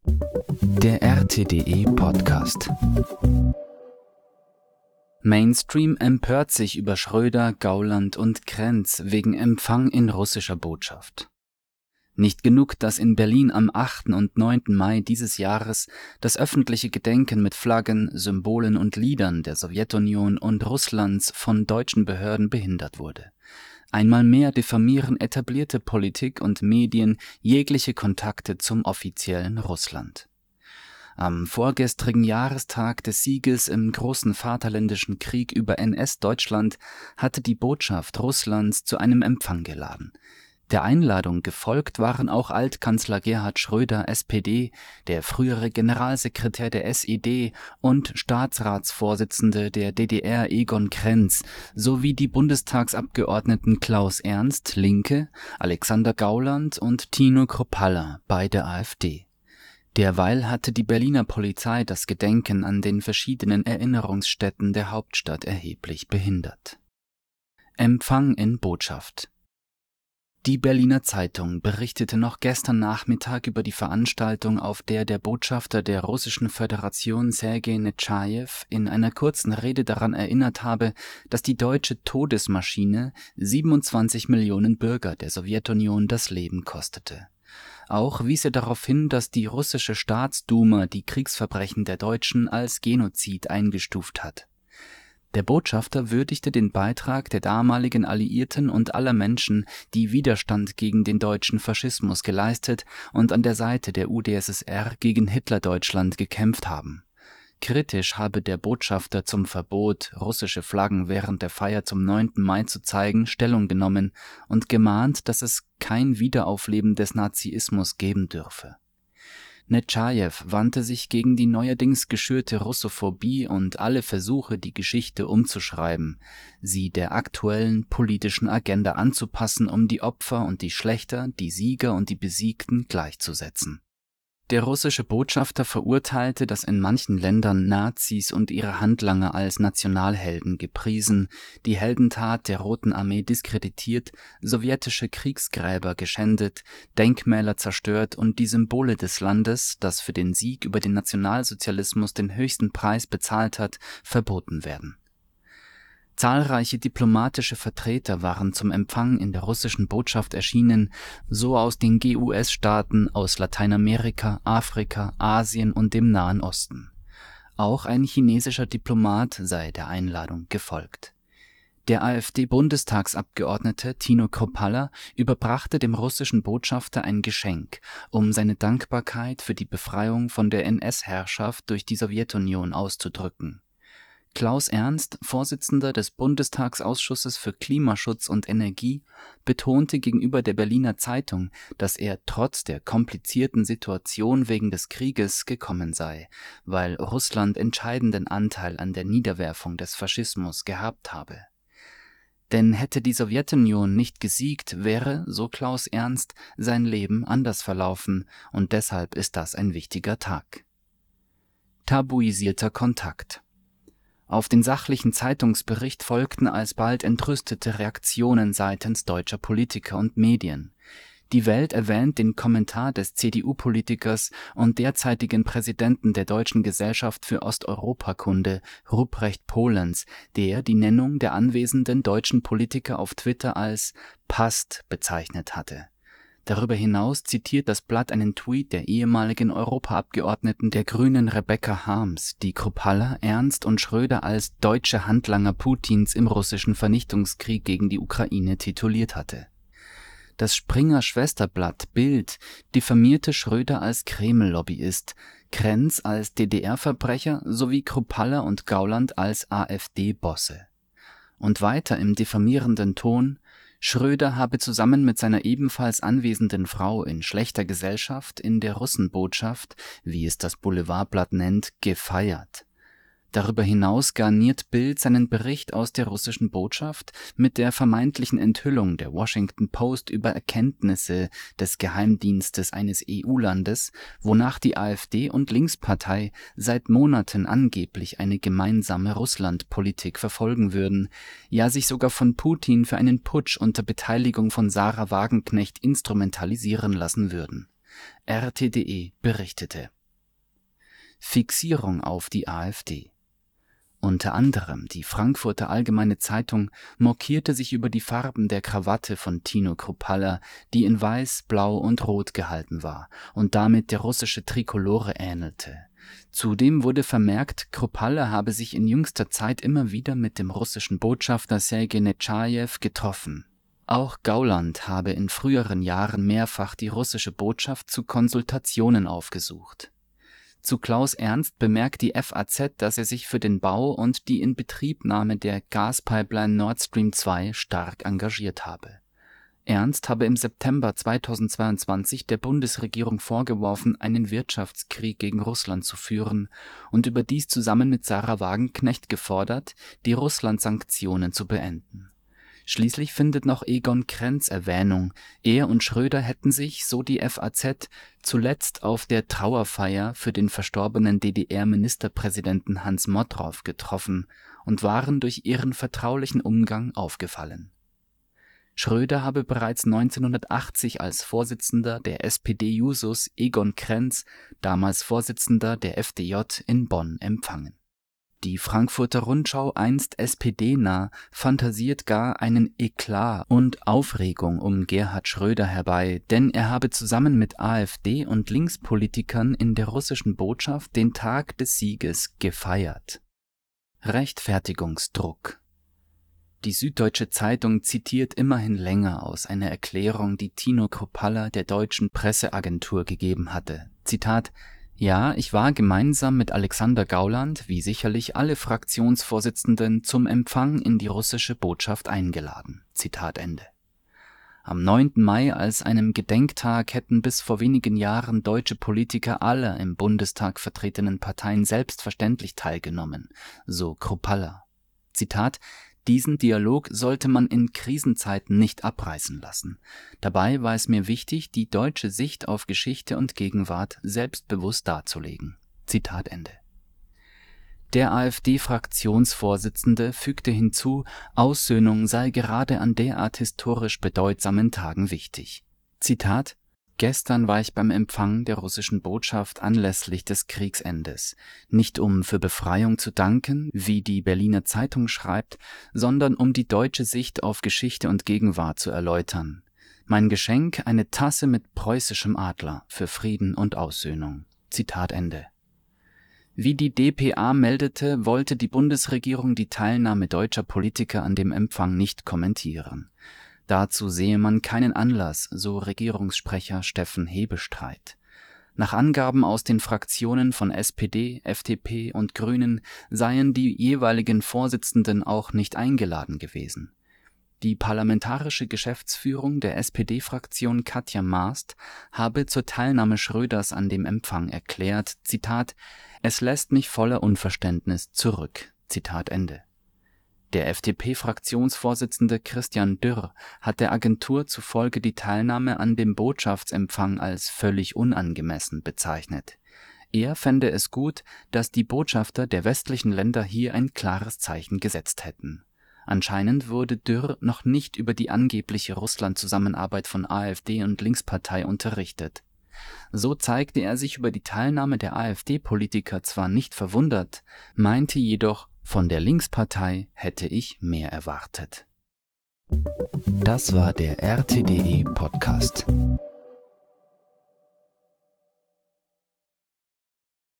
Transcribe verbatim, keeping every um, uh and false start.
Der R T D E-Podcast. Mainstream empört sich über Schröder, Gauland und Krenz wegen Empfang in russischer Botschaft. Nicht genug, dass in Berlin am achten und neunten Mai dieses Jahres das öffentliche Gedenken mit Flaggen, Symbolen und Liedern der Sowjetunion und Russlands von deutschen Behörden behindert wurde. Einmal mehr diffamieren etablierte Politik und Medien jegliche Kontakte zum offiziellen Russland. Am vorgestrigen Jahrestag des Sieges im großen Vaterländischen Krieg über N S-Deutschland hatte die Botschaft Russlands zu einem Empfang geladen. Der Einladung gefolgt waren auch Altkanzler Gerhard Schröder, S P D, der frühere Generalsekretär der S E D und Staatsratsvorsitzende der D D R Egon Krenz sowie die Bundestagsabgeordneten Klaus Ernst, Linke, Alexander Gauland und Tino Kruppalla, beide AfD. Derweil hatte die Berliner Polizei das Gedenken an den verschiedenen Erinnerungsstätten der Hauptstadt erheblich behindert. Empfang in Botschaft. Die Berliner Zeitung berichtete noch gestern Nachmittag über die Veranstaltung, auf der der Botschafter der Russischen Föderation Sergei Netschajew in einer kurzen Rede daran erinnert habe, dass die deutsche Todesmaschine siebenundzwanzig Millionen Bürger der Sowjetunion das Leben kostete. Auch wies er darauf hin, dass die russische Staatsduma die Kriegsverbrechen der Deutschen als Genozid eingestuft hat. Der Botschafter würdigte den Beitrag der damaligen Alliierten und aller Menschen, die Widerstand gegen den deutschen Faschismus geleistet und an der Seite der U d S S R gegen Hitlerdeutschland gekämpft haben. Kritisch habe der Botschafter zum Verbot, russische Flaggen während der Feier zum neunten Mai zu zeigen, Stellung genommen und gemahnt, dass es kein Wiederaufleben des Nazismus geben dürfe. Netschajew wandte sich gegen die neuerdings geschürte Russophobie und alle Versuche, die Geschichte umzuschreiben, sie der aktuellen politischen Agenda anzupassen, um die Opfer und die Schlächter, die Sieger und die Besiegten gleichzusetzen. Der russische Botschafter verurteilte, dass in manchen Ländern Nazis und ihre Handlanger als Nationalhelden gepriesen, die Heldentat der Roten Armee diskreditiert, sowjetische Kriegsgräber geschändet, Denkmäler zerstört und die Symbole des Landes, das für den Sieg über den Nationalsozialismus den höchsten Preis bezahlt hat, verboten werden. Zahlreiche diplomatische Vertreter waren zum Empfang in der russischen Botschaft erschienen, so aus den G U S-Staaten, aus Lateinamerika, Afrika, Asien und dem Nahen Osten. Auch ein chinesischer Diplomat sei der Einladung gefolgt. Der AfD-Bundestagsabgeordnete Tino Kruppalla überbrachte dem russischen Botschafter ein Geschenk, um seine Dankbarkeit für die Befreiung von der N S-Herrschaft durch die Sowjetunion auszudrücken. Klaus Ernst, Vorsitzender des Bundestagsausschusses für Klimaschutz und Energie, betonte gegenüber der Berliner Zeitung, dass er trotz der komplizierten Situation wegen des Krieges gekommen sei, weil Russland entscheidenden Anteil an der Niederwerfung des Faschismus gehabt habe. Denn hätte die Sowjetunion nicht gesiegt, wäre, so Klaus Ernst, sein Leben anders verlaufen, und deshalb ist das ein wichtiger Tag. Tabuisierter Kontakt. Auf den sachlichen Zeitungsbericht folgten alsbald entrüstete Reaktionen seitens deutscher Politiker und Medien. Die Welt erwähnt den Kommentar des C D U-Politikers und derzeitigen Präsidenten der Deutschen Gesellschaft für Osteuropakunde, Ruprecht Polenz, der die Nennung der anwesenden deutschen Politiker auf Twitter als »passt« bezeichnet hatte. Darüber hinaus zitiert das Blatt einen Tweet der ehemaligen Europaabgeordneten der Grünen Rebecca Harms, die Kruppalla, Ernst und Schröder als deutsche Handlanger Putins im russischen Vernichtungskrieg gegen die Ukraine tituliert hatte. Das Springer-Schwesterblatt Bild diffamierte Schröder als Kreml-Lobbyist, Krenz als D D R-Verbrecher sowie Kruppalla und Gauland als AfD-Bosse. Und weiter im diffamierenden Ton: Schröder habe zusammen mit seiner ebenfalls anwesenden Frau in schlechter Gesellschaft in der Russenbotschaft, wie es das Boulevardblatt nennt, gefeiert. Darüber hinaus garniert Bild seinen Bericht aus der russischen Botschaft mit der vermeintlichen Enthüllung der Washington Post über Erkenntnisse des Geheimdienstes eines E U-Landes, wonach die AfD und Linkspartei seit Monaten angeblich eine gemeinsame Russlandpolitik verfolgen würden, ja sich sogar von Putin für einen Putsch unter Beteiligung von Sarah Wagenknecht instrumentalisieren lassen würden. R T D E berichtete. Fixierung auf die AfD. Unter anderem die Frankfurter Allgemeine Zeitung mokierte sich über die Farben der Krawatte von Tino Kruppalla, die in Weiß, Blau und Rot gehalten war und damit der russische Trikolore ähnelte. Zudem wurde vermerkt, Kruppalla habe sich in jüngster Zeit immer wieder mit dem russischen Botschafter Sergei Netschajew getroffen. Auch Gauland habe in früheren Jahren mehrfach die russische Botschaft zu Konsultationen aufgesucht. Zu Klaus Ernst bemerkt die F A Z, dass er sich für den Bau und die Inbetriebnahme der Gaspipeline Nord Stream zwei stark engagiert habe. Ernst habe im September zweitausendzweiundzwanzig der Bundesregierung vorgeworfen, einen Wirtschaftskrieg gegen Russland zu führen und überdies zusammen mit Sarah Wagenknecht gefordert, die Russland-Sanktionen zu beenden. Schließlich findet noch Egon Krenz Erwähnung. Er und Schröder hätten sich, so die F A Z, zuletzt auf der Trauerfeier für den verstorbenen D D R-Ministerpräsidenten Hans Modrow getroffen und waren durch ihren vertraulichen Umgang aufgefallen. Schröder habe bereits neunzehnhundertachtzig als Vorsitzender der S P D-Jusos Egon Krenz, damals Vorsitzender der F D J, in Bonn empfangen. Die Frankfurter Rundschau, einst S P D-nah, fantasiert gar einen Eklat und Aufregung um Gerhard Schröder herbei, denn er habe zusammen mit AfD- und Linkspolitikern in der russischen Botschaft den Tag des Sieges gefeiert. Rechtfertigungsdruck. Die Süddeutsche Zeitung zitiert immerhin länger aus einer Erklärung, die Tino Kruppalla der deutschen Presseagentur gegeben hatte. Zitat: Ja, ich war gemeinsam mit Alexander Gauland, wie sicherlich alle Fraktionsvorsitzenden, zum Empfang in die russische Botschaft eingeladen. Zitat Ende. Am neunten Mai als einem Gedenktag hätten bis vor wenigen Jahren deutsche Politiker aller im Bundestag vertretenen Parteien selbstverständlich teilgenommen, so Kruppalla. Zitat: Diesen Dialog sollte man in Krisenzeiten nicht abreißen lassen. Dabei war es mir wichtig, die deutsche Sicht auf Geschichte und Gegenwart selbstbewusst darzulegen. Zitat Ende. Der AfD-Fraktionsvorsitzende fügte hinzu, Aussöhnung sei gerade an derart historisch bedeutsamen Tagen wichtig. Zitat: Gestern war ich beim Empfang der russischen Botschaft anlässlich des Kriegsendes, nicht um für Befreiung zu danken, wie die Berliner Zeitung schreibt, sondern um die deutsche Sicht auf Geschichte und Gegenwart zu erläutern. Mein Geschenk, eine Tasse mit preußischem Adler für Frieden und Aussöhnung. Zitat Ende. Wie die d p a meldete, wollte die Bundesregierung die Teilnahme deutscher Politiker an dem Empfang nicht kommentieren. Dazu sehe man keinen Anlass, so Regierungssprecher Steffen Hebestreit. Nach Angaben aus den Fraktionen von S P D, F D P und Grünen seien die jeweiligen Vorsitzenden auch nicht eingeladen gewesen. Die parlamentarische Geschäftsführung der S P D-Fraktion Katja Maast habe zur Teilnahme Schröders an dem Empfang erklärt, Zitat: Es lässt mich voller Unverständnis zurück. Zitat Ende. Der F D P-Fraktionsvorsitzende Christian Dürr hat der Agentur zufolge die Teilnahme an dem Botschaftsempfang als völlig unangemessen bezeichnet. Er fände es gut, dass die Botschafter der westlichen Länder hier ein klares Zeichen gesetzt hätten. Anscheinend wurde Dürr noch nicht über die angebliche Russland-Zusammenarbeit von AfD und Linkspartei unterrichtet. So zeigte er sich über die Teilnahme der AfD-Politiker zwar nicht verwundert, meinte jedoch, von der Linkspartei hätte ich mehr erwartet. Das war der R T D E Podcast.